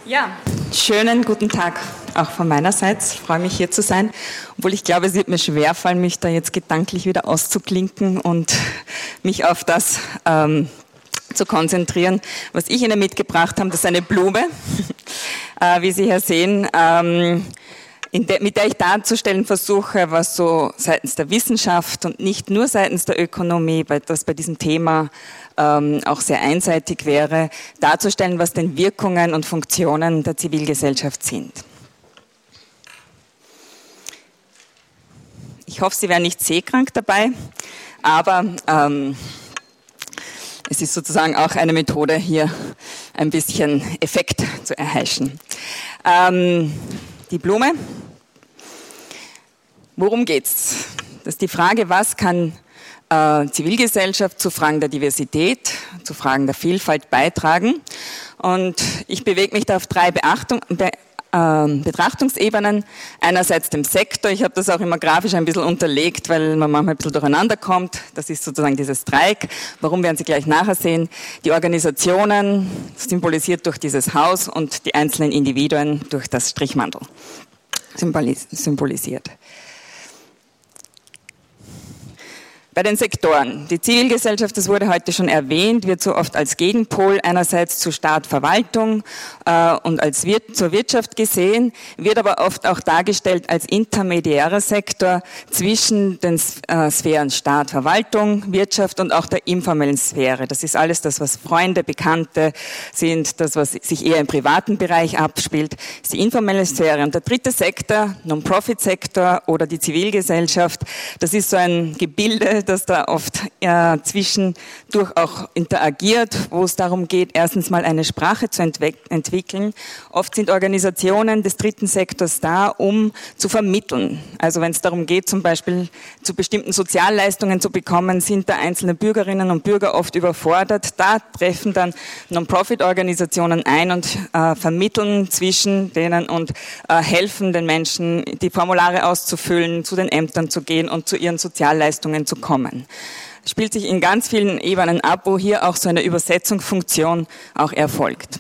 Ja, schönen guten Tag auch von meinerseits. Ich freue mich, hier zu sein. Obwohl ich glaube, es wird mir schwerfallen, mich da jetzt gedanklich wieder auszuklinken und mich auf das zu konzentrieren, was ich Ihnen mitgebracht habe. Das ist eine Blume, wie Sie hier sehen, mit der ich darzustellen versuche, was so seitens der Wissenschaft und nicht nur seitens der Ökonomie, das bei diesem Thema auch sehr einseitig wäre, darzustellen, was denn Wirkungen und Funktionen der Zivilgesellschaft sind. Ich hoffe, Sie werden nicht seekrank dabei, aber es ist sozusagen auch eine Methode, hier ein bisschen Effekt zu erheischen. Die Blume. Worum geht's? Das ist die Frage, was kann Zivilgesellschaft zu Fragen der Diversität, zu Fragen der Vielfalt beitragen. Und ich bewege mich da auf drei Betrachtungsebenen. Einerseits dem Sektor, ich habe das auch immer grafisch ein bisschen unterlegt, weil man manchmal ein bisschen durcheinander kommt. Das ist sozusagen dieses Dreieck. Warum, werden Sie gleich nachher sehen. Die Organisationen, symbolisiert durch dieses Haus, und die einzelnen Individuen durch das Strichmandel symbolisiert. Bei den Sektoren. Die Zivilgesellschaft, das wurde heute schon erwähnt, wird so oft als Gegenpol einerseits zu Staat, Verwaltung und zur Wirtschaft gesehen, wird aber oft auch dargestellt als intermediärer Sektor zwischen den Sphären Staat, Verwaltung, Wirtschaft und auch der informellen Sphäre. Das ist alles das, was Freunde, Bekannte sind, das, was sich eher im privaten Bereich abspielt, ist die informelle Sphäre. Und der dritte Sektor, Non-Profit-Sektor oder die Zivilgesellschaft, das ist so ein Gebilde, das da oft zwischendurch auch interagiert, wo es darum geht, erstens mal eine Sprache zu entwickeln. Oft sind Organisationen des dritten Sektors da, um zu vermitteln. Also wenn es darum geht, zum Beispiel zu bestimmten Sozialleistungen zu bekommen, sind da einzelne Bürgerinnen und Bürger oft überfordert. Da treffen dann Non-Profit-Organisationen ein und vermitteln zwischen denen und helfen den Menschen, die Formulare auszufüllen, zu den Ämtern zu gehen und zu ihren Sozialleistungen zu kommen. Spielt sich in ganz vielen Ebenen ab, wo hier auch so eine Übersetzungsfunktion auch erfolgt.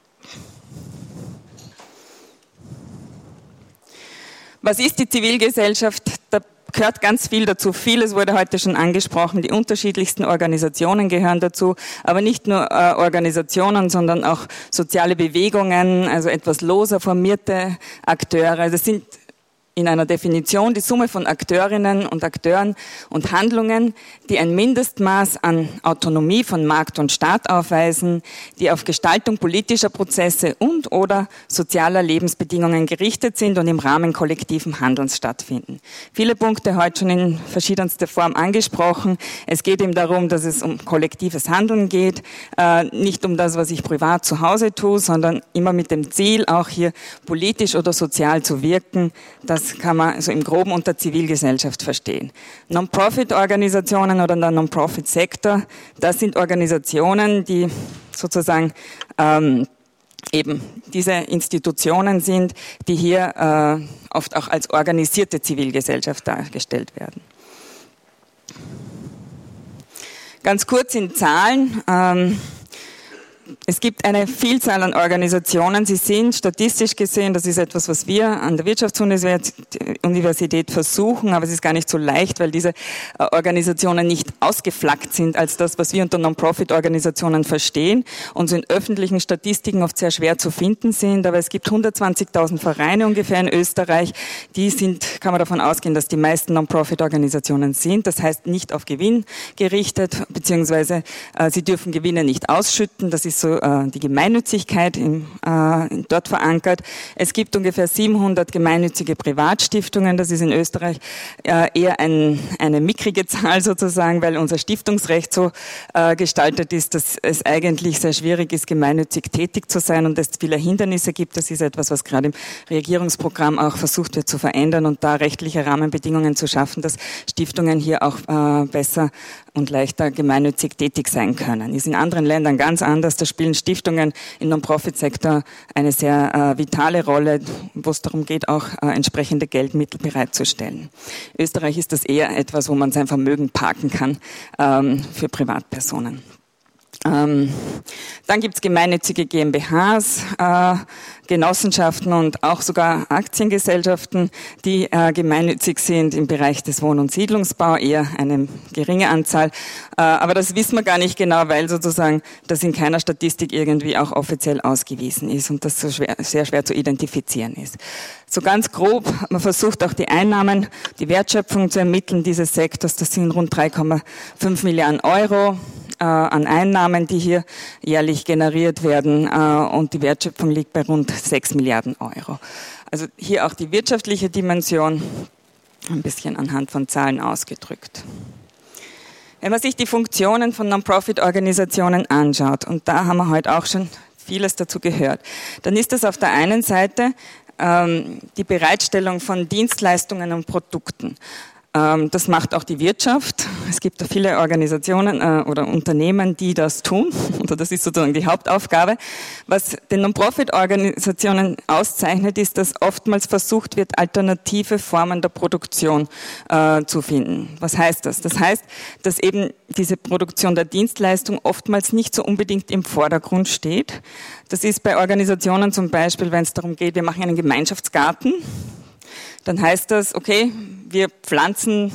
Was ist die Zivilgesellschaft? Da gehört ganz viel dazu. Vieles wurde heute schon angesprochen. Die unterschiedlichsten Organisationen gehören dazu, aber nicht nur Organisationen, sondern auch soziale Bewegungen, also etwas loser formierte Akteure. Das sind in einer Definition die Summe von Akteurinnen und Akteuren und Handlungen, die ein Mindestmaß an Autonomie von Markt und Staat aufweisen, die auf Gestaltung politischer Prozesse und/oder sozialer Lebensbedingungen gerichtet sind und im Rahmen kollektiven Handelns stattfinden. Viele Punkte heute schon in verschiedenster Form angesprochen. Es geht eben darum, dass es um kollektives Handeln geht, nicht um das, was ich privat zu Hause tue, sondern immer mit dem Ziel, auch hier politisch oder sozial zu wirken. Das kann man so im Groben unter Zivilgesellschaft verstehen. Non-Profit-Organisationen oder der Non-Profit-Sektor, das sind Organisationen, die sozusagen eben diese Institutionen sind, die hier oft auch als organisierte Zivilgesellschaft dargestellt werden. Ganz kurz in Zahlen. Es gibt eine Vielzahl an Organisationen. Sie sind statistisch gesehen, das ist etwas, was wir an der Wirtschaftsuniversität versuchen, aber es ist gar nicht so leicht, weil diese Organisationen nicht ausgeflaggt sind als das, was wir unter Non-Profit-Organisationen verstehen und so in öffentlichen Statistiken oft sehr schwer zu finden sind. Aber es gibt 120.000 Vereine ungefähr in Österreich. Die sind, kann man davon ausgehen, dass die meisten Non-Profit-Organisationen sind. Das heißt, nicht auf Gewinn gerichtet, beziehungsweise sie dürfen Gewinne nicht ausschütten. Das ist so die Gemeinnützigkeit dort verankert. Es gibt ungefähr 700 gemeinnützige Privatstiftungen. Das ist in Österreich eher eine mickrige Zahl sozusagen, weil unser Stiftungsrecht so gestaltet ist, dass es eigentlich sehr schwierig ist, gemeinnützig tätig zu sein und es viele Hindernisse gibt. Das ist etwas, was gerade im Regierungsprogramm auch versucht wird zu verändern und da rechtliche Rahmenbedingungen zu schaffen, dass Stiftungen hier auch besser und leichter gemeinnützig tätig sein können. Ist in anderen Ländern ganz anders. Da spielen Stiftungen im Non-Profit-Sektor eine sehr vitale Rolle, wo es darum geht, auch entsprechende Geldmittel bereitzustellen. Österreich ist das eher etwas, wo man sein Vermögen parken kann für Privatpersonen. Dann gibt es gemeinnützige GmbHs, Genossenschaften und auch sogar Aktiengesellschaften, die gemeinnützig sind im Bereich des Wohn- und Siedlungsbau, eher eine geringe Anzahl. Aber das wissen wir gar nicht genau, weil sozusagen das in keiner Statistik irgendwie auch offiziell ausgewiesen ist und das so sehr schwer zu identifizieren ist. So ganz grob, man versucht auch die Einnahmen, die Wertschöpfung zu ermitteln dieses Sektors. Das sind rund 3,5 Milliarden Euro an Einnahmen, die hier jährlich generiert werden, und die Wertschöpfung liegt bei rund 6 Milliarden Euro. Also hier auch die wirtschaftliche Dimension, ein bisschen anhand von Zahlen ausgedrückt. Wenn man sich die Funktionen von Non-Profit-Organisationen anschaut, und da haben wir heute auch schon vieles dazu gehört, dann ist das auf der einen Seite die Bereitstellung von Dienstleistungen und Produkten. Das macht auch die Wirtschaft. Es gibt da viele Organisationen oder Unternehmen, die das tun. Oder das ist sozusagen die Hauptaufgabe. Was den Non-Profit-Organisationen auszeichnet, ist, dass oftmals versucht wird, alternative Formen der Produktion zu finden. Was heißt das? Das heißt, dass eben diese Produktion der Dienstleistung oftmals nicht so unbedingt im Vordergrund steht. Das ist bei Organisationen zum Beispiel, wenn es darum geht, wir machen einen Gemeinschaftsgarten. Dann heißt das, okay, wir pflanzen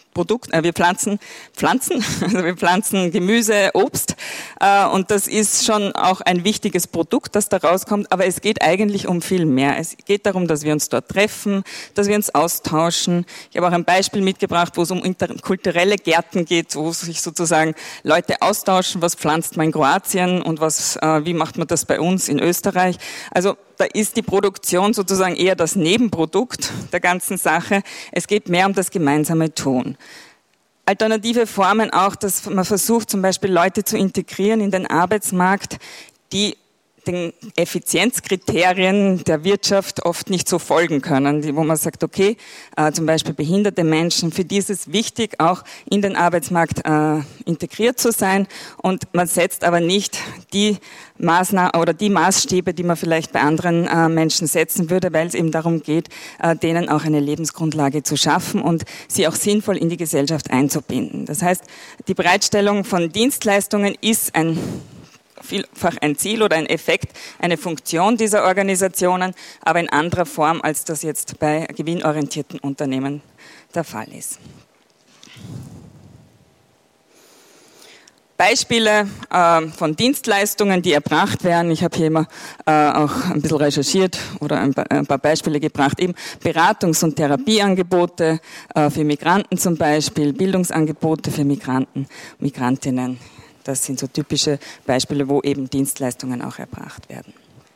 Pflanzen, also wir pflanzen Gemüse, Obst, und das ist schon auch ein wichtiges Produkt, das da rauskommt, aber es geht eigentlich um viel mehr. Es geht darum, dass wir uns dort treffen, dass wir uns austauschen. Ich habe auch ein Beispiel mitgebracht, wo es um kulturelle Gärten geht, wo sich sozusagen Leute austauschen, was pflanzt man in Kroatien und wie macht man das bei uns in Österreich. Also da ist die Produktion sozusagen eher das Nebenprodukt der ganzen Sache. Es geht mehr um das gemeinsame Tun. Alternative Formen auch, dass man versucht, zum Beispiel Leute zu integrieren in den Arbeitsmarkt, die den Effizienzkriterien der Wirtschaft oft nicht so folgen können, wo man sagt, okay, zum Beispiel behinderte Menschen, für die ist es wichtig, auch in den Arbeitsmarkt integriert zu sein, und man setzt aber nicht die Maßnahmen oder die Maßstäbe, die man vielleicht bei anderen Menschen setzen würde, weil es eben darum geht, denen auch eine Lebensgrundlage zu schaffen und sie auch sinnvoll in die Gesellschaft einzubinden. Das heißt, die Bereitstellung von Dienstleistungen ist vielfach ein Ziel oder ein Effekt, eine Funktion dieser Organisationen, aber in anderer Form, als das jetzt bei gewinnorientierten Unternehmen der Fall ist. Beispiele von Dienstleistungen, die erbracht werden. Ich habe hier immer auch ein bisschen recherchiert oder ein paar Beispiele gebracht. Eben Beratungs- und Therapieangebote für Migranten zum Beispiel, Bildungsangebote für Migranten, Migrantinnen. Das sind so typische Beispiele, wo eben Dienstleistungen auch erbracht werden.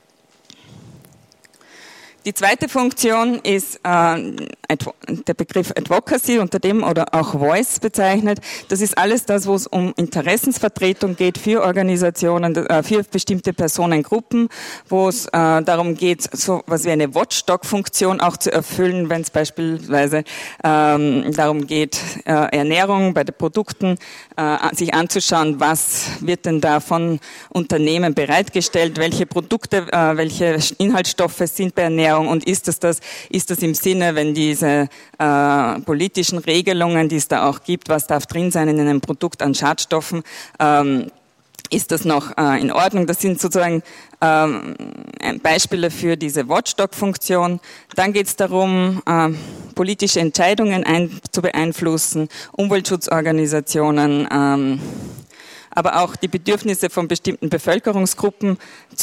Die zweite Funktion ist der Begriff Advocacy, unter dem oder auch Voice bezeichnet. Das ist alles das, wo es um Interessensvertretung geht für Organisationen, für bestimmte Personengruppen, wo es darum geht, so was wie eine Watchdog-Funktion auch zu erfüllen, wenn es beispielsweise darum geht, Ernährung bei den Produkten sich anzuschauen, was wird denn da von Unternehmen bereitgestellt, welche Produkte, welche Inhaltsstoffe sind bei Ernährung, und ist das im Sinne, wenn diese politischen Regelungen, die es da auch gibt, was darf drin sein in einem Produkt an Schadstoffen, ist das noch in Ordnung? Das sind sozusagen Beispiele für diese Watchdog-Funktion. Dann geht es darum, politische Entscheidungen zu beeinflussen, Umweltschutzorganisationen, aber auch die Bedürfnisse von bestimmten Bevölkerungsgruppen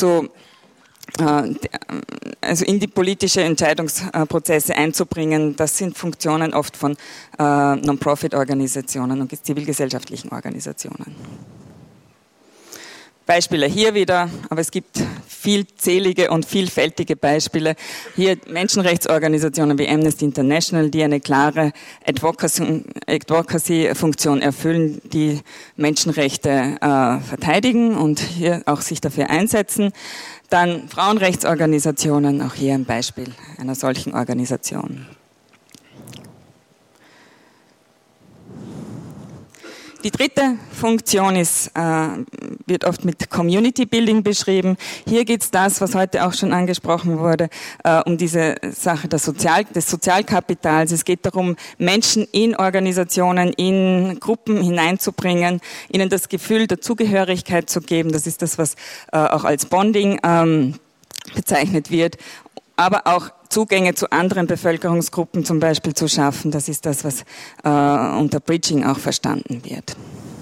also in die politische Entscheidungsprozesse einzubringen. Das sind Funktionen oft von Non-Profit-Organisationen und zivilgesellschaftlichen Organisationen. Beispiele hier wieder, aber es gibt vielzählige und vielfältige Beispiele. Hier Menschenrechtsorganisationen wie Amnesty International, die eine klare Advocacy-Funktion erfüllen, die Menschenrechte verteidigen und hier auch sich dafür einsetzen. Dann Frauenrechtsorganisationen, auch hier ein Beispiel einer solchen Organisation. Die dritte Funktion wird oft mit Community Building beschrieben. Hier geht es das, was heute auch schon angesprochen wurde, um diese Sache des Sozialkapitals. Es geht darum, Menschen in Organisationen, in Gruppen hineinzubringen, ihnen das Gefühl der Zugehörigkeit zu geben. Das ist das, was auch als Bonding bezeichnet wird. Aber auch Zugänge zu anderen Bevölkerungsgruppen zum Beispiel zu schaffen. Das ist das, was unter Bridging auch verstanden wird.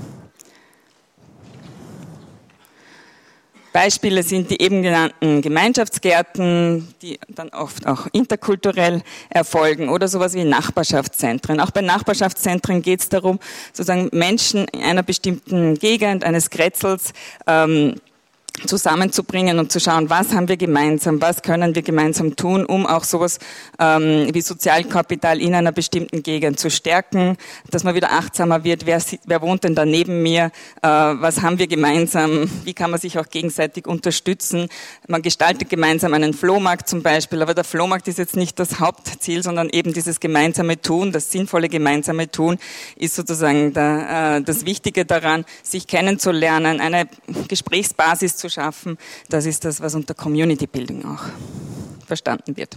Beispiele sind die eben genannten Gemeinschaftsgärten, die dann oft auch interkulturell erfolgen, oder sowas wie Nachbarschaftszentren. Auch bei Nachbarschaftszentren geht es darum, sozusagen Menschen in einer bestimmten Gegend, eines Kretzels, zusammenzubringen und zu schauen, was haben wir gemeinsam, was können wir gemeinsam tun, um auch sowas wie Sozialkapital in einer bestimmten Gegend zu stärken, dass man wieder achtsamer wird, wer wohnt denn da neben mir, was haben wir gemeinsam, wie kann man sich auch gegenseitig unterstützen. Man gestaltet gemeinsam einen Flohmarkt zum Beispiel, aber der Flohmarkt ist jetzt nicht das Hauptziel, sondern eben dieses gemeinsame Tun, das sinnvolle gemeinsame Tun ist sozusagen das Wichtige daran, sich kennenzulernen, eine Gesprächsbasis zu schaffen. Das ist das, was unter Community Building auch verstanden wird.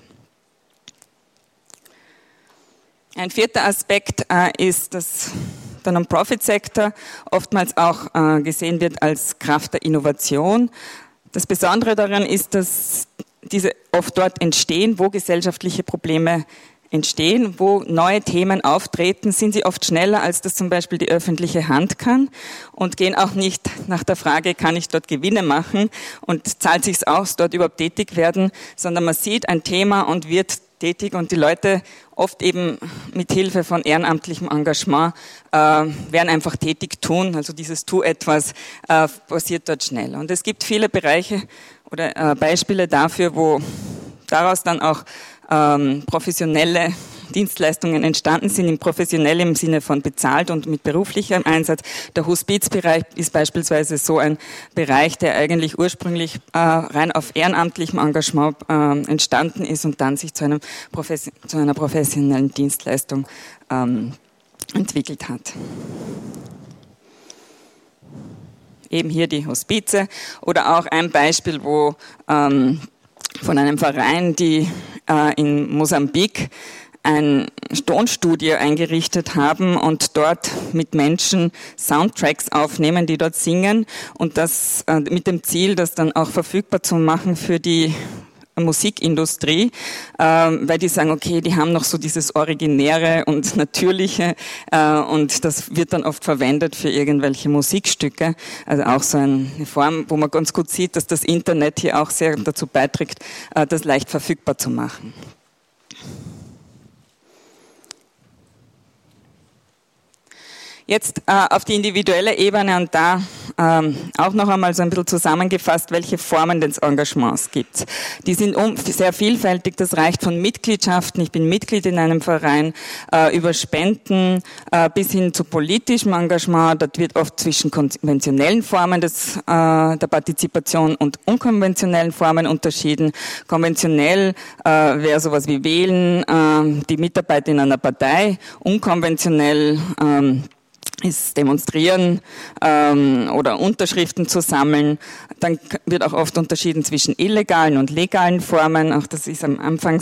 Ein vierter Aspekt ist, dass der Non-Profit-Sektor oftmals auch gesehen wird als Kraft der Innovation. Das Besondere daran ist, dass diese oft dort entstehen, wo gesellschaftliche Probleme entstehen, wo neue Themen auftreten, sind sie oft schneller, als das zum Beispiel die öffentliche Hand kann und gehen auch nicht nach der Frage, kann ich dort Gewinne machen und zahlt sich's aus, dort überhaupt tätig werden, sondern man sieht ein Thema und wird tätig und die Leute oft eben mit Hilfe von ehrenamtlichem Engagement werden einfach tätig tun, also dieses Tu etwas passiert dort schnell. Und es gibt viele Bereiche oder Beispiele dafür, wo daraus dann auch professionelle Dienstleistungen entstanden sind, im professionellen im Sinne von bezahlt und mit beruflichem Einsatz. Der Hospizbereich ist beispielsweise so ein Bereich, der eigentlich ursprünglich rein auf ehrenamtlichem Engagement entstanden ist und dann sich zu einer professionellen Dienstleistung entwickelt hat. Eben hier die Hospize oder auch ein Beispiel, wo von einem Verein, die in Mosambik ein Tonstudio eingerichtet haben und dort mit Menschen Soundtracks aufnehmen, die dort singen und das mit dem Ziel, das dann auch verfügbar zu machen für die Musikindustrie, weil die sagen, okay, die haben noch so dieses Originäre und Natürliche und das wird dann oft verwendet für irgendwelche Musikstücke. Also auch so eine Form, wo man ganz gut sieht, dass das Internet hier auch sehr dazu beiträgt, das leicht verfügbar zu machen. Jetzt auf die individuelle Ebene und da auch noch einmal so ein bisschen zusammengefasst, welche Formen des Engagements gibt. Die sind sehr vielfältig, das reicht von Mitgliedschaften, ich bin Mitglied in einem Verein, über Spenden bis hin zu politischem Engagement. Das wird oft zwischen konventionellen Formen der Partizipation und unkonventionellen Formen unterschieden. Konventionell wäre sowas wie Wählen, die Mitarbeit in einer Partei, unkonventionell ist Demonstrieren oder Unterschriften zu sammeln. Dann wird auch oft unterschieden zwischen illegalen und legalen Formen. Auch das ist am Anfang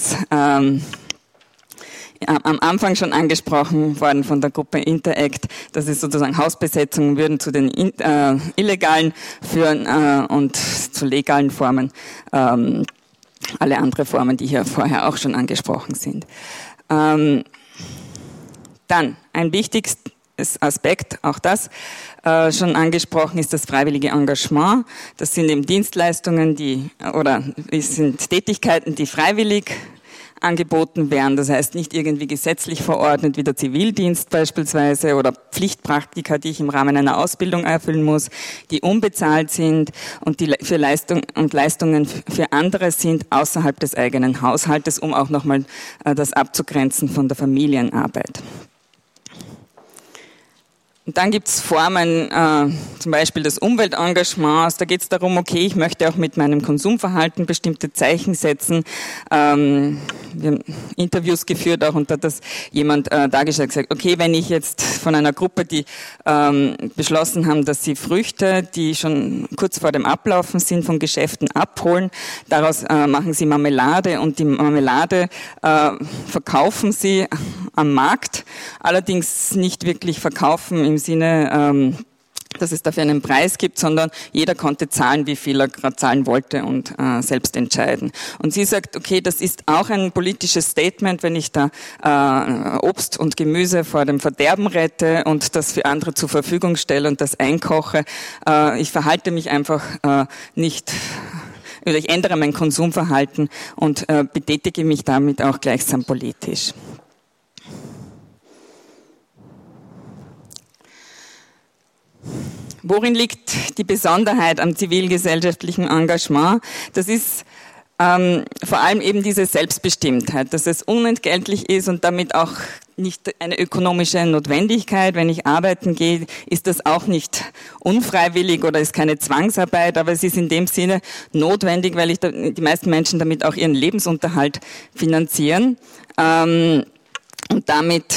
schon angesprochen worden von der Gruppe Interact, dass es sozusagen Hausbesetzungen würden zu den illegalen führen und zu legalen Formen. Alle andere Formen, die hier vorher auch schon angesprochen sind. Dann ein wichtiges Aspekt, auch das schon angesprochen, ist das freiwillige Engagement. Das sind eben Dienstleistungen, es sind Tätigkeiten, die freiwillig angeboten werden. Das heißt nicht irgendwie gesetzlich verordnet wie der Zivildienst beispielsweise oder Pflichtpraktika, die ich im Rahmen einer Ausbildung erfüllen muss, die unbezahlt sind und die für Leistungen für andere sind außerhalb des eigenen Haushaltes, um auch nochmal das abzugrenzen von der Familienarbeit. Und dann gibt's Formen, zum Beispiel des Umweltengagements. Da geht es darum, okay, ich möchte auch mit meinem Konsumverhalten bestimmte Zeichen setzen. Wir haben Interviews geführt auch und da hat das jemand dargestellt, gesagt, okay, wenn ich jetzt von einer Gruppe, die beschlossen haben, dass sie Früchte, die schon kurz vor dem Ablaufen sind, von Geschäften abholen, daraus machen sie Marmelade und die Marmelade verkaufen sie am Markt, allerdings nicht wirklich verkaufen im Sinne, dass es dafür einen Preis gibt, sondern jeder konnte zahlen, wie viel er gerade zahlen wollte und selbst entscheiden. Und sie sagt, okay, das ist auch ein politisches Statement, wenn ich da Obst und Gemüse vor dem Verderben rette und das für andere zur Verfügung stelle und das einkoche. Ich verhalte mich einfach nicht, oder ich ändere mein Konsumverhalten und betätige mich damit auch gleichsam politisch. Worin liegt die Besonderheit am zivilgesellschaftlichen Engagement? Das ist vor allem eben diese Selbstbestimmtheit, dass es unentgeltlich ist und damit auch nicht eine ökonomische Notwendigkeit. Wenn ich arbeiten gehe, ist das auch nicht unfreiwillig oder ist keine Zwangsarbeit, aber es ist in dem Sinne notwendig, weil die meisten Menschen damit auch ihren Lebensunterhalt finanzieren und damit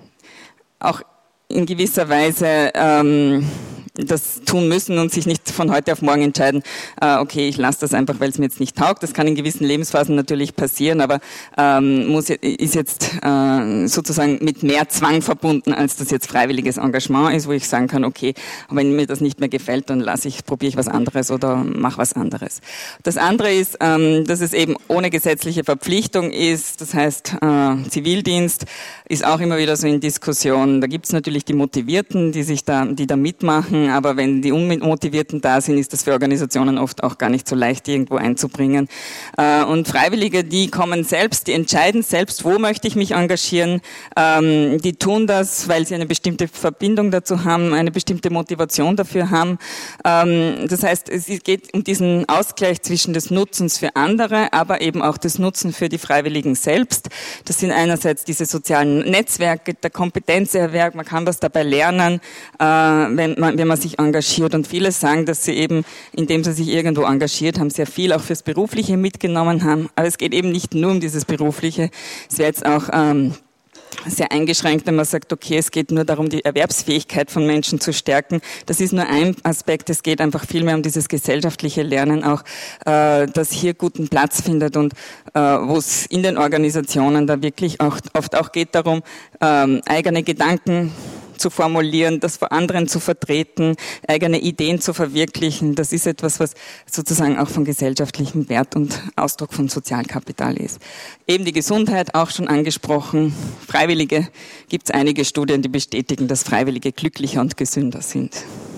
auch in gewisser Weise das tun müssen und sich nicht von heute auf morgen entscheiden, okay, ich lasse das einfach, weil es mir jetzt nicht taugt. Das kann in gewissen Lebensphasen natürlich passieren, aber ist jetzt sozusagen mit mehr Zwang verbunden, als das jetzt freiwilliges Engagement ist, wo ich sagen kann, okay, wenn mir das nicht mehr gefällt, dann probiere ich was anderes oder mache was anderes. Das andere ist, dass es eben ohne gesetzliche Verpflichtung ist, das heißt, Zivildienst ist auch immer wieder so in Diskussion. Da gibt es natürlich die Motivierten, die da mitmachen, aber wenn die Unmotivierten da sind, ist das für Organisationen oft auch gar nicht so leicht, die irgendwo einzubringen. Und Freiwillige, die kommen selbst, die entscheiden selbst, wo möchte ich mich engagieren. Die tun das, weil sie eine bestimmte Verbindung dazu haben, eine bestimmte Motivation dafür haben. Das heißt, es geht um diesen Ausgleich zwischen des Nutzens für andere, aber eben auch des Nutzen für die Freiwilligen selbst. Das sind einerseits diese sozialen Netzwerke, der Kompetenzerwerb, man kann was dabei lernen, wenn man sich engagiert. Und viele sagen, dass sie eben, indem sie sich irgendwo engagiert haben, sehr viel auch fürs Berufliche mitgenommen haben. Aber es geht eben nicht nur um dieses Berufliche. Es wäre jetzt auch sehr eingeschränkt, wenn man sagt, okay, es geht nur darum, die Erwerbsfähigkeit von Menschen zu stärken. Das ist nur ein Aspekt. Es geht einfach viel mehr um dieses gesellschaftliche Lernen auch, das hier guten Platz findet und wo es in den Organisationen da wirklich auch oft auch geht darum, eigene Gedanken zu formulieren, das vor anderen zu vertreten, eigene Ideen zu verwirklichen. Das ist etwas, was sozusagen auch von gesellschaftlichem Wert und Ausdruck von Sozialkapital ist. Eben die Gesundheit, auch schon angesprochen. Freiwillige, gibt es einige Studien, die bestätigen, dass Freiwillige glücklicher und gesünder sind.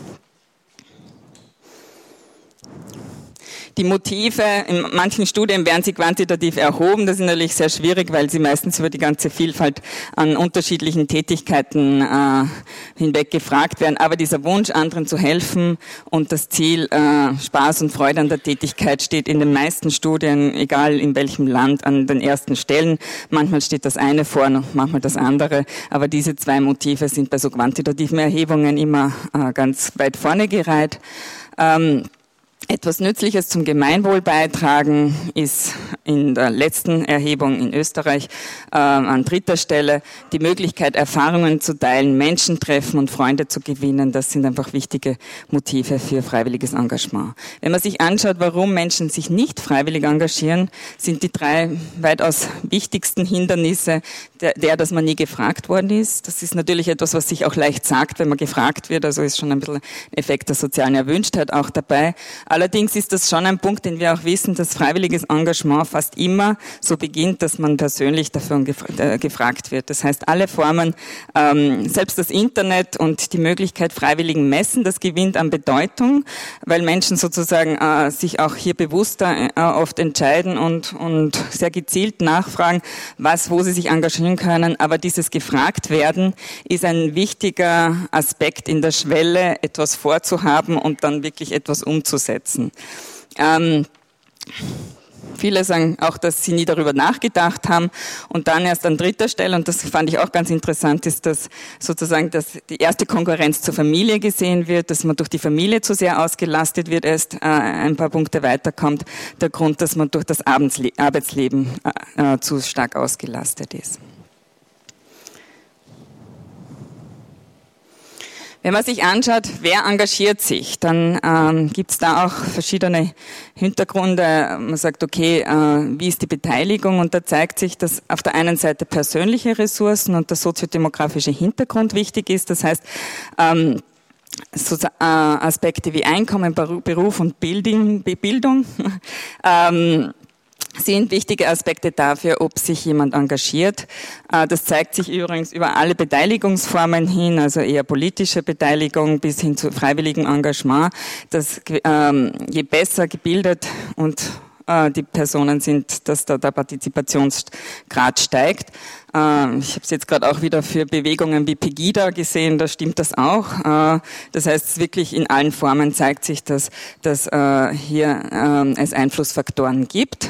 Die Motive, in manchen Studien werden sie quantitativ erhoben. Das ist natürlich sehr schwierig, weil sie meistens über die ganze Vielfalt an unterschiedlichen Tätigkeiten hinweg gefragt werden. Aber dieser Wunsch, anderen zu helfen und das Ziel, Spaß und Freude an der Tätigkeit steht in den meisten Studien, egal in welchem Land, an den ersten Stellen. Manchmal steht das eine vor, manchmal das andere. Aber diese zwei Motive sind bei so quantitativen Erhebungen immer ganz weit vorne gereiht. Etwas Nützliches zum Gemeinwohl beitragen ist in der letzten Erhebung in Österreich an dritter Stelle die Möglichkeit, Erfahrungen zu teilen, Menschen treffen und Freunde zu gewinnen. Das sind einfach wichtige Motive für freiwilliges Engagement. Wenn man sich anschaut, warum Menschen sich nicht freiwillig engagieren, sind die drei weitaus wichtigsten Hindernisse dass man nie gefragt worden ist. Das ist natürlich etwas, was sich auch leicht sagt, wenn man gefragt wird. Also ist schon ein bisschen ein Effekt der sozialen Erwünschtheit auch dabei. Allerdings ist das schon ein Punkt, den wir auch wissen, dass freiwilliges Engagement fast immer so beginnt, dass man persönlich dafür gefragt wird. Das heißt, alle Formen, selbst das Internet und die Möglichkeit freiwilligen Messen, das gewinnt an Bedeutung, weil Menschen sozusagen sich auch hier bewusster oft entscheiden und sehr gezielt nachfragen, wo sie sich engagieren können. Aber dieses gefragt werden ist ein wichtiger Aspekt in der Schwelle, etwas vorzuhaben und dann wirklich etwas umzusetzen. Viele sagen auch, dass sie nie darüber nachgedacht haben. Und dann erst an dritter Stelle, und das fand ich auch ganz interessant, ist, dass sozusagen dass die erste Konkurrenz zur Familie gesehen wird, dass man durch die Familie zu sehr ausgelastet wird, erst ein paar Punkte weiterkommt. Der Grund, dass man durch das Arbeitsleben zu stark ausgelastet ist. Wenn man sich anschaut, wer engagiert sich, dann gibt es da auch verschiedene Hintergründe. Man sagt, okay, wie ist die Beteiligung? Und da zeigt sich, dass auf der einen Seite persönliche Ressourcen und der soziodemografische Hintergrund wichtig ist. Das heißt, Aspekte wie Einkommen, Beruf und Bildung sind wichtige Aspekte dafür, ob sich jemand engagiert. Das zeigt sich übrigens über alle Beteiligungsformen hin, also eher politische Beteiligung bis hin zu freiwilligem Engagement. Dass je besser gebildet und die Personen sind, dass da der Partizipationsgrad steigt. Ich habe es jetzt gerade auch wieder für Bewegungen wie Pegida gesehen, da stimmt das auch. Das heißt, wirklich in allen Formen zeigt sich, dass hier es Einflussfaktoren gibt.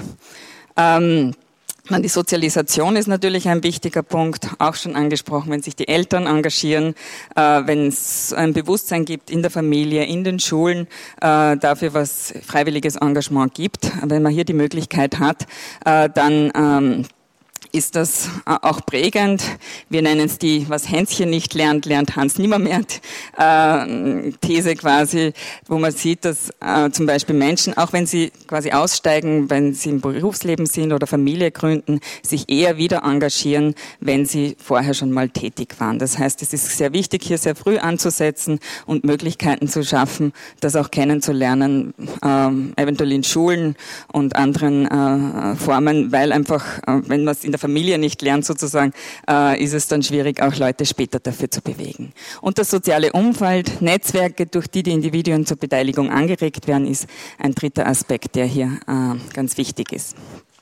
Die Sozialisation ist natürlich ein wichtiger Punkt, auch schon angesprochen, wenn sich die Eltern engagieren, wenn es ein Bewusstsein gibt in der Familie, in den Schulen, dafür, was freiwilliges Engagement gibt. Wenn man hier die Möglichkeit hat, dann ist das auch prägend. Wir nennen es die, was Hänschen nicht lernt, lernt Hans nimmermehr These quasi, wo man sieht, dass zum Beispiel Menschen, auch wenn sie quasi aussteigen, wenn sie im Berufsleben sind oder Familie gründen, sich eher wieder engagieren, wenn sie vorher schon mal tätig waren. Das heißt, es ist sehr wichtig, hier sehr früh anzusetzen und Möglichkeiten zu schaffen, das auch kennenzulernen, eventuell in Schulen und anderen Formen, weil einfach, wenn man es in der Familie nicht lernt sozusagen, ist es dann schwierig, auch Leute später dafür zu bewegen. Und das soziale Umfeld, Netzwerke, durch die Individuen zur Beteiligung angeregt werden, ist ein dritter Aspekt, der hier ganz wichtig ist.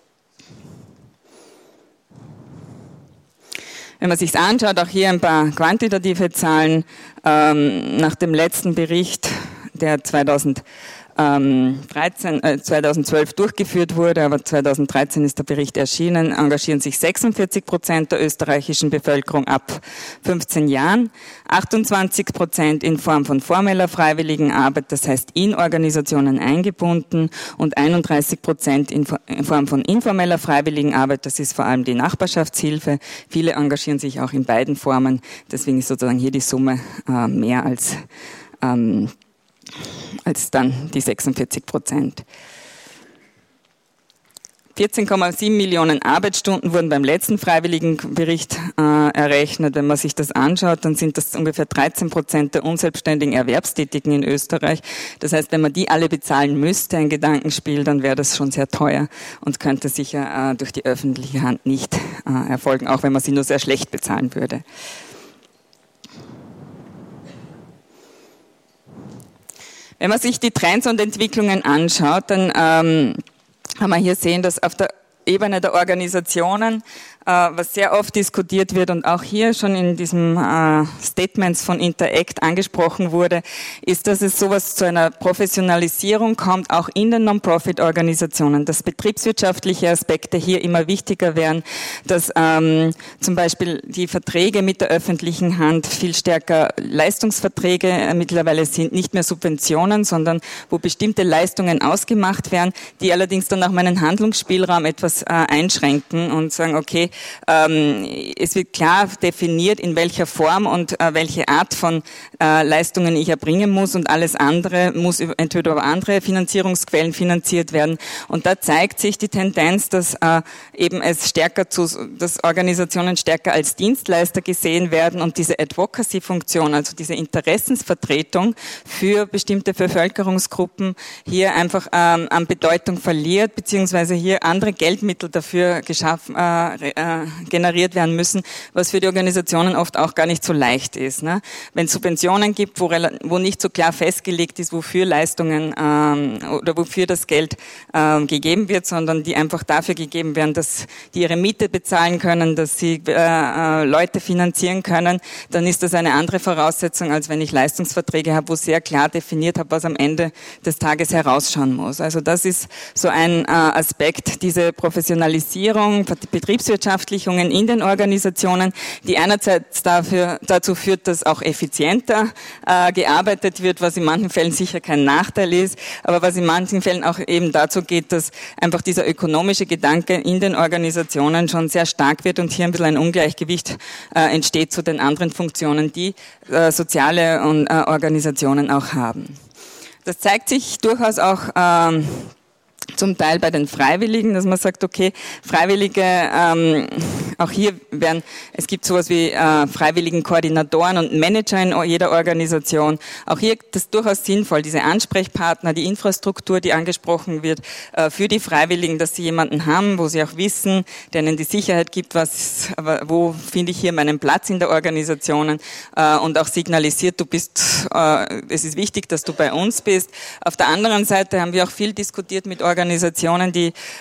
Wenn man sich anschaut, auch hier ein paar quantitative Zahlen, nach dem letzten Bericht, der 2012 durchgeführt wurde, aber 2013 ist der Bericht erschienen, engagieren sich 46% der österreichischen Bevölkerung ab 15 Jahren, 28% in Form von formeller Freiwilligenarbeit, das heißt in Organisationen eingebunden, und 31% in Form von informeller Freiwilligenarbeit, das ist vor allem die Nachbarschaftshilfe. Viele engagieren sich auch in beiden Formen, deswegen ist sozusagen hier die Summe mehr als dann die 46%. 14,7 Millionen Arbeitsstunden wurden beim letzten Freiwilligenbericht errechnet. Wenn man sich das anschaut, dann sind das ungefähr 13% der unselbstständigen Erwerbstätigen in Österreich. Das heißt, wenn man die alle bezahlen müsste, ein Gedankenspiel, dann wäre das schon sehr teuer und könnte sicher durch die öffentliche Hand nicht erfolgen, auch wenn man sie nur sehr schlecht bezahlen würde. Wenn man sich die Trends und Entwicklungen anschaut, dann kann man hier sehen, dass auf der Ebene der Organisationen, was sehr oft diskutiert wird und auch hier schon in diesem Statements von Interact angesprochen wurde, ist, dass es sowas zu einer Professionalisierung kommt, auch in den Non-Profit-Organisationen, dass betriebswirtschaftliche Aspekte hier immer wichtiger werden, dass zum Beispiel die Verträge mit der öffentlichen Hand viel stärker Leistungsverträge mittlerweile sind, nicht mehr Subventionen, sondern wo bestimmte Leistungen ausgemacht werden, die allerdings dann auch meinen Handlungsspielraum etwas einschränken und sagen, okay, es wird klar definiert, in welcher Form und welche Art von Leistungen ich erbringen muss, und alles andere muss entweder über andere Finanzierungsquellen finanziert werden. Und da zeigt sich die Tendenz, dass eben dass Organisationen stärker als Dienstleister gesehen werden und diese Advocacy-Funktion, also diese Interessensvertretung für bestimmte Bevölkerungsgruppen hier einfach an Bedeutung verliert, beziehungsweise hier andere Geldmittel dafür generiert werden müssen, was für die Organisationen oft auch gar nicht so leicht ist. Ne? Wenn Subventionen Organisationen gibt, wo nicht so klar festgelegt ist, wofür Leistungen oder wofür das Geld gegeben wird, sondern die einfach dafür gegeben werden, dass die ihre Miete bezahlen können, dass sie Leute finanzieren können, dann ist das eine andere Voraussetzung, als wenn ich Leistungsverträge habe, wo sehr klar definiert habe, was am Ende des Tages herausschauen muss. Also das ist so ein Aspekt, diese Professionalisierung, die Betriebswirtschaftlichungen in den Organisationen, die einerseits dazu führt, dass auch effizienter gearbeitet wird, was in manchen Fällen sicher kein Nachteil ist, aber was in manchen Fällen auch eben dazu geht, dass einfach dieser ökonomische Gedanke in den Organisationen schon sehr stark wird und hier ein bisschen ein Ungleichgewicht entsteht zu den anderen Funktionen, die soziale Organisationen auch haben. Das zeigt sich durchaus auch zum Teil bei den Freiwilligen, dass man sagt, okay, Freiwillige, auch hier es gibt sowas wie freiwilligen Koordinatoren und Manager in jeder Organisation. Auch hier das ist durchaus sinnvoll, diese Ansprechpartner, die Infrastruktur, die angesprochen wird, für die Freiwilligen, dass sie jemanden haben, wo sie auch wissen, der ihnen die Sicherheit gibt, wo finde ich hier meinen Platz in der Organisation und auch signalisiert, es ist wichtig, dass du bei uns bist. Auf der anderen Seite haben wir auch viel diskutiert mit Organisationen,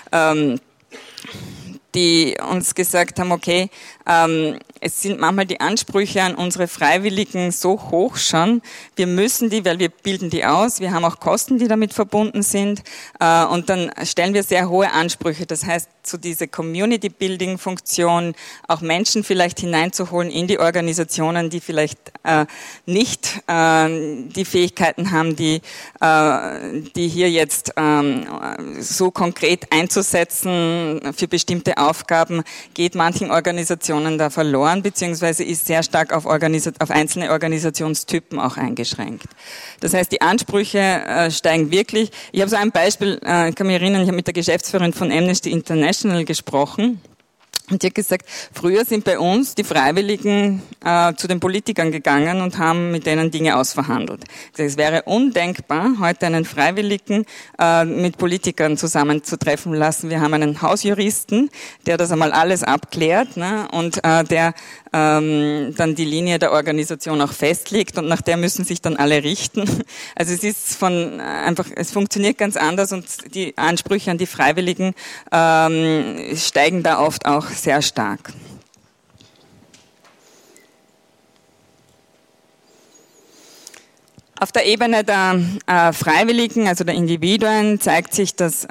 die uns gesagt haben, okay, es sind manchmal die Ansprüche an unsere Freiwilligen so hoch schon, wir müssen die, weil wir bilden die aus, wir haben auch Kosten, die damit verbunden sind, und dann stellen wir sehr hohe Ansprüche. Das heißt, so diese Community-Building-Funktion, auch Menschen vielleicht hineinzuholen in die Organisationen, die vielleicht nicht die Fähigkeiten haben, die hier jetzt so konkret einzusetzen für bestimmte Aufgaben, geht manchen Organisationen da verloren, beziehungsweise ist sehr stark auf einzelne Organisationstypen auch eingeschränkt. Das heißt, die Ansprüche steigen wirklich. Ich habe so ein Beispiel, ich kann mich erinnern, ich habe mit der Geschäftsführerin von Amnesty International gesprochen. Und die hat gesagt, früher sind bei uns die Freiwilligen zu den Politikern gegangen und haben mit denen Dinge ausverhandelt. Es wäre undenkbar, heute einen Freiwilligen mit Politikern zusammenzutreffen lassen. Wir haben einen Hausjuristen, der das einmal alles abklärt, ne, und der dann die Linie der Organisation auch festlegt und nach der müssen sich dann alle richten. Also es ist es funktioniert ganz anders und die Ansprüche an die Freiwilligen steigen da oft auch sehr stark. Auf der Ebene der Freiwilligen, also der Individuen, zeigt sich, dass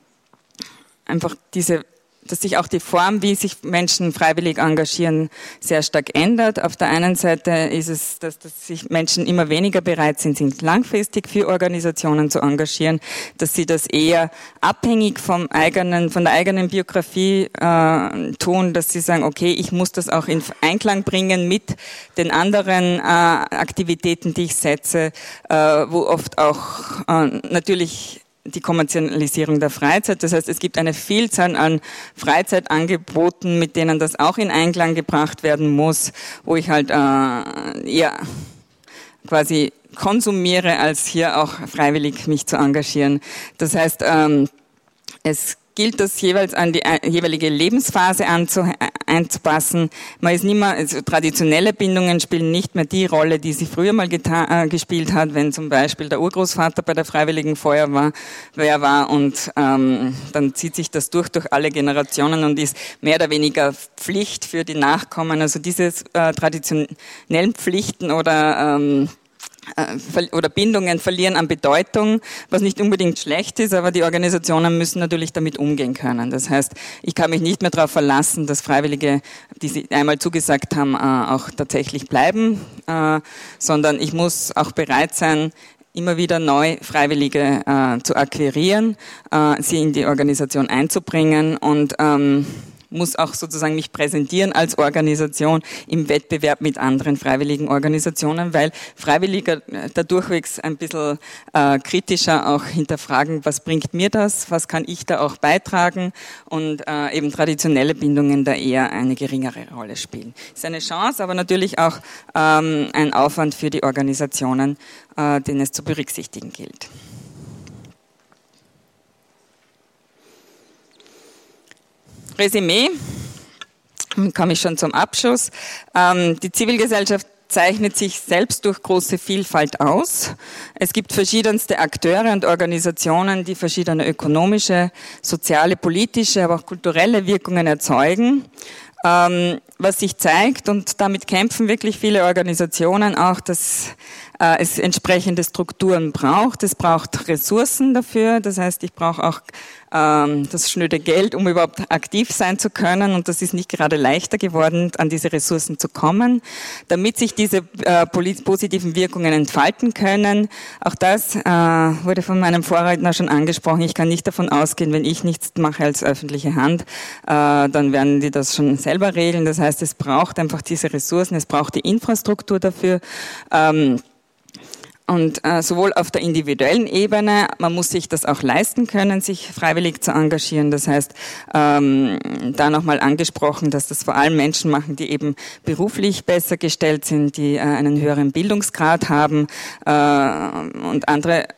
dass sich auch die Form, wie sich Menschen freiwillig engagieren, sehr stark ändert. Auf der einen Seite ist es, dass sich Menschen immer weniger bereit sind, sich langfristig für Organisationen zu engagieren, dass sie das eher abhängig von der eigenen Biografie tun, dass sie sagen, okay, ich muss das auch in Einklang bringen mit den anderen Aktivitäten, die ich setze, wo oft auch natürlich die Kommerzialisierung der Freizeit. Das heißt, es gibt eine Vielzahl an Freizeitangeboten, mit denen das auch in Einklang gebracht werden muss, wo ich halt eher quasi konsumiere, als hier auch freiwillig mich zu engagieren. Das heißt, es gilt das jeweils an die jeweilige Lebensphase einzupassen. Man ist nicht mehr, also traditionelle Bindungen spielen nicht mehr die Rolle, die sie früher mal gespielt hat, wenn zum Beispiel der Urgroßvater bei der Freiwilligen Feuerwehr war und dann zieht sich das durch alle Generationen und ist mehr oder weniger Pflicht für die Nachkommen. Also diese traditionellen Pflichten oder Bindungen verlieren an Bedeutung, was nicht unbedingt schlecht ist, aber die Organisationen müssen natürlich damit umgehen können. Das heißt, ich kann mich nicht mehr darauf verlassen, dass Freiwillige, die sie einmal zugesagt haben, auch tatsächlich bleiben, sondern ich muss auch bereit sein, immer wieder neu Freiwillige zu akquirieren, sie in die Organisation einzubringen und muss auch sozusagen mich präsentieren als Organisation im Wettbewerb mit anderen freiwilligen Organisationen, weil Freiwillige da durchwegs ein bisschen kritischer auch hinterfragen, was bringt mir das, was kann ich da auch beitragen und eben traditionelle Bindungen da eher eine geringere Rolle spielen. Ist eine Chance, aber natürlich auch ein Aufwand für die Organisationen, den es zu berücksichtigen gilt. Resümee, komme ich schon zum Abschluss. Die Zivilgesellschaft zeichnet sich selbst durch große Vielfalt aus. Es gibt verschiedenste Akteure und Organisationen, die verschiedene ökonomische, soziale, politische, aber auch kulturelle Wirkungen erzeugen. Was sich zeigt, und damit kämpfen wirklich viele Organisationen auch, dass es entsprechende Strukturen braucht. Es braucht Ressourcen dafür. Das heißt, ich brauche auch das schnöde Geld, um überhaupt aktiv sein zu können. Und das ist nicht gerade leichter geworden, an diese Ressourcen zu kommen, damit sich diese positiven Wirkungen entfalten können. Auch das wurde von meinem Vorredner schon angesprochen. Ich kann nicht davon ausgehen, wenn ich nichts mache als öffentliche Hand, dann werden die das schon selber regeln. Das heißt, es braucht einfach diese Ressourcen, es braucht die Infrastruktur dafür. Und sowohl auf der individuellen Ebene, man muss sich das auch leisten können, sich freiwillig zu engagieren. Das heißt, da nochmal angesprochen, dass das vor allem Menschen machen, die eben beruflich besser gestellt sind, die einen höheren Bildungsgrad haben und andere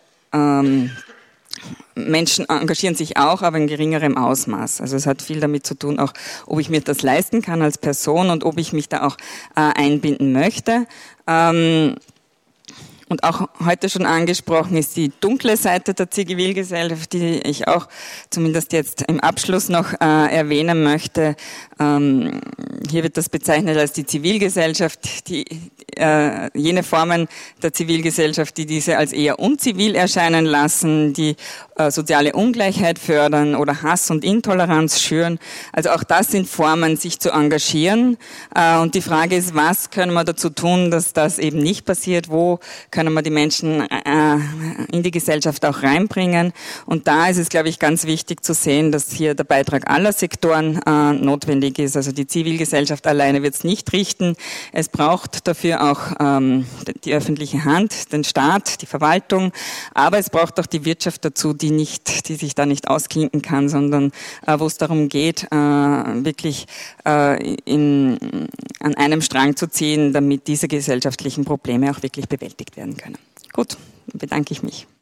Menschen engagieren sich auch, aber in geringerem Ausmaß. Also es hat viel damit zu tun, auch ob ich mir das leisten kann als Person und ob ich mich da auch einbinden möchte. Und auch heute schon angesprochen ist die dunkle Seite der Zivilgesellschaft, die ich auch zumindest jetzt im Abschluss noch erwähnen möchte. Hier wird das bezeichnet als die Zivilgesellschaft, jene Formen der Zivilgesellschaft, die diese als eher unzivil erscheinen lassen, die soziale Ungleichheit fördern oder Hass und Intoleranz schüren. Also auch das sind Formen, sich zu engagieren. Und die Frage ist, was können wir dazu tun, dass das eben nicht passiert? Wo können wir die Menschen in die Gesellschaft auch reinbringen? Und da ist es, glaube ich, ganz wichtig zu sehen, dass hier der Beitrag aller Sektoren notwendig ist. Also die Zivilgesellschaft alleine wird es nicht richten. Es braucht dafür auch die öffentliche Hand, den Staat, die Verwaltung. Aber es braucht auch die Wirtschaft dazu, die sich da nicht ausklinken kann, sondern wo es darum geht, wirklich an einem Strang zu ziehen, damit diese gesellschaftlichen Probleme auch wirklich bewältigt werden können. Gut, dann bedanke ich mich.